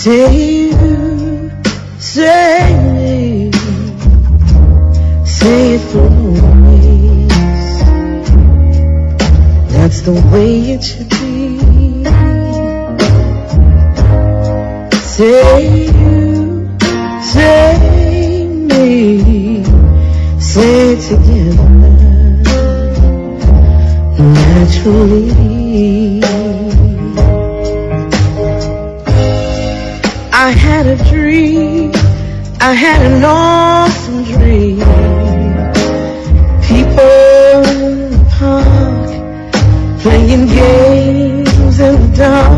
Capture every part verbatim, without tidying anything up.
Say you, say me, say it for always. That's the way it should be. Say you, say me, say it together naturally. I had a dream, I had an awesome dream. People in the park, playing games in the dark.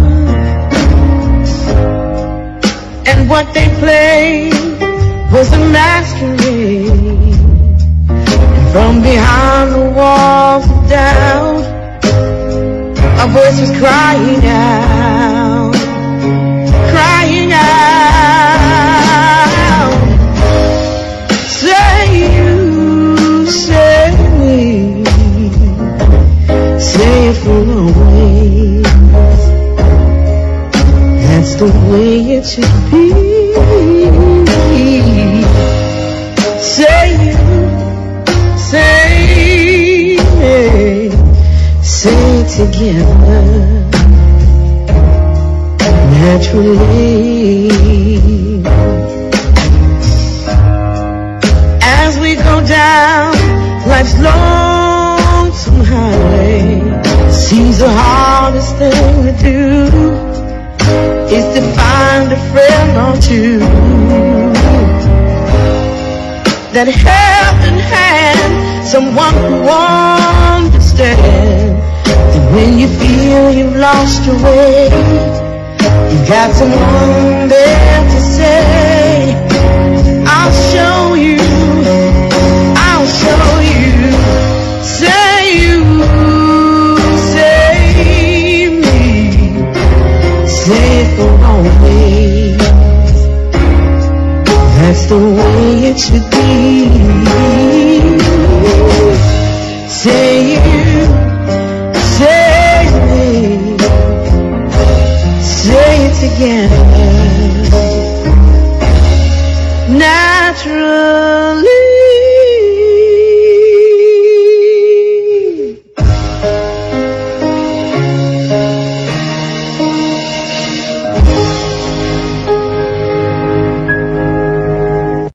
And what they played was a masquerade. And from behind the walls of doubt, a voice was crying out, crying out. Say you, say me, say it for always. That's the way it should be. Say you, say me, say it together naturally. As we go down life's lonesome highway, seems the hardest thing to do is to find a friend or two that hand in hand, someone who understands that when you feel you've lost your way, you got someone there to say, I'll show you, I'll show you. Say you, say me, say it for always. That's the way it should be. Say you, say me, say it together naturally.